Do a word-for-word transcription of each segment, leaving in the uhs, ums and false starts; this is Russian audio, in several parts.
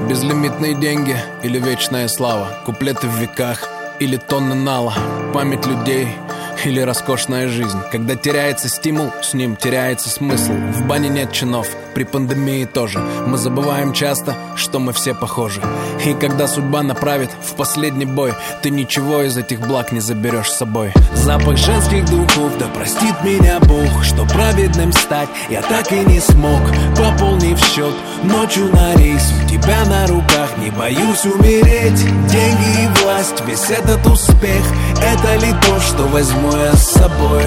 Безлимитные деньги или вечная слава, куплеты в веках или тонны нала, память людей или роскошная жизнь. Когда теряется стимул, с ним теряется смысл. В бане нет чинов, при пандемии тоже. Мы забываем часто, что мы все похожи. И когда судьба направит в последний бой, ты ничего из этих благ не заберешь с собой. Запах женских духов, да простит меня Бог, что праведным стать я так и не смог. Пополнив счет ночью на рейс, у тебя на руках, не боюсь умереть. Деньги и власть, весь этот успех, это ли то, что возьму я с собой?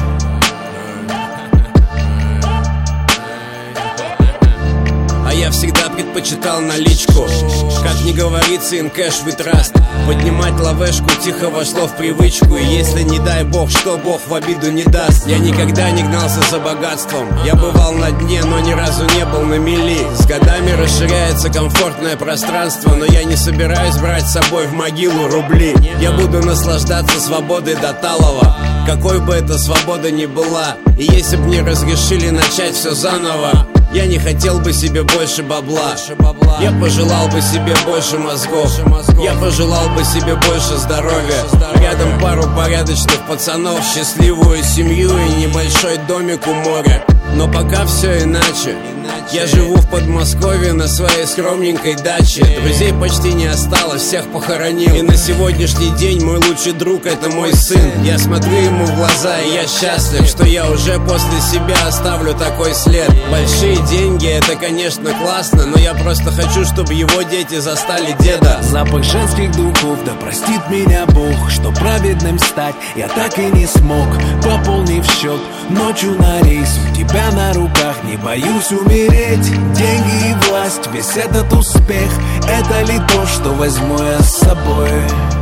А я всегда предпочитал наличку. Как не говорится, in cash we trust. Поднимать лавешку тихо вошло в привычку. И если, не дай бог, что Бог в обиду не даст, я никогда не гнался за богатством. Я бывал на дне, но ни разу не был на мели. С годами расширяется комфортное пространство, но я не собираюсь брать с собой в могилу рубли. Я буду наслаждаться свободой до талого, какой бы эта свобода ни была. И если б мне разрешили начать все заново, я не хотел бы себе больше бабла. Я пожелал бы себе больше мозгов. Я пожелал бы себе больше здоровья. Рядом пару порядочных пацанов, счастливую семью и небольшой домик у моря. Но пока все иначе. Я живу в Подмосковье на своей скромненькой даче. Друзей почти не осталось, всех похоронил. И на сегодняшний день мой лучший друг — это мой сын. Я смотрю ему в глаза, и я счастлив, что я уже после себя оставлю такой след. Большие деньги — это, конечно, классно, но я просто хочу, чтобы его дети застали деда. Запах женских духов, да простит меня Бог, что праведным стать я так и не смог. Пополнив счет ночью на рейс, у тебя на руках, не боюсь умереть. Деньги и власть, весь этот успех, это ли то, что возьму я с собой?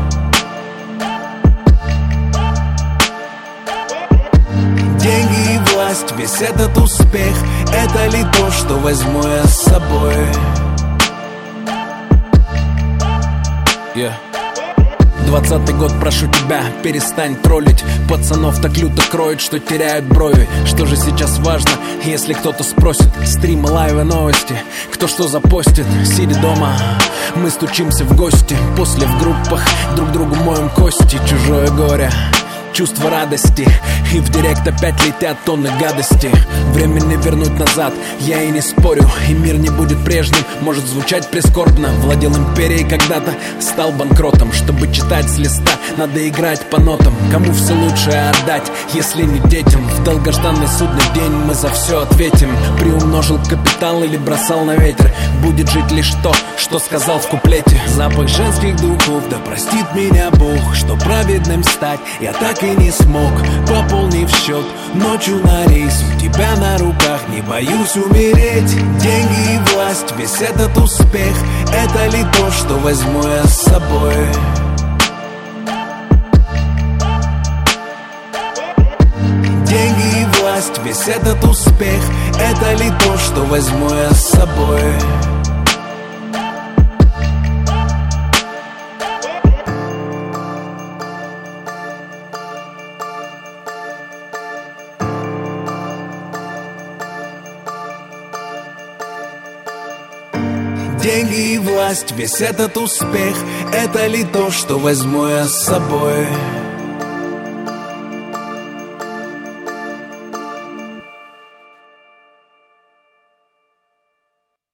Деньги и власть, весь этот успех, это ли то, что возьму я с собой? Yeah. Двадцатый год, прошу тебя, перестань троллить. Пацанов так люто кроет, что теряют брови. Что же сейчас важно, если кто-то спросит? Стримы, лайвы, новости, кто что запостит. Сидя дома, мы стучимся в гости. После в группах друг другу моем кости. Чужое горе, чувство радости, и в директ опять летят тонны гадости. Время не вернуть назад, я и не спорю. И мир не будет прежним, может звучать прискорбно. Владел империей когда-то, стал банкротом. Чтобы читать с листа, надо играть по нотам. Кому все лучшее отдать, если не детям? В долгожданный судный день мы за все ответим. Приумножил капитал или бросал на ветер, будет жить лишь то, что сказал в куплете. Запах женских духов, да простит меня Бог, что праведным стать я так и не смог. Пополнив счет ночью на рейс, у тебя на руках, не боюсь умереть. Деньги и власть, весь этот успех, это ли то, что возьму я с собой? Деньги и власть, весь этот успех, это ли то, что возьму я с собой? Деньги и власть, весь этот успех, это ли то, что возьму я с собой?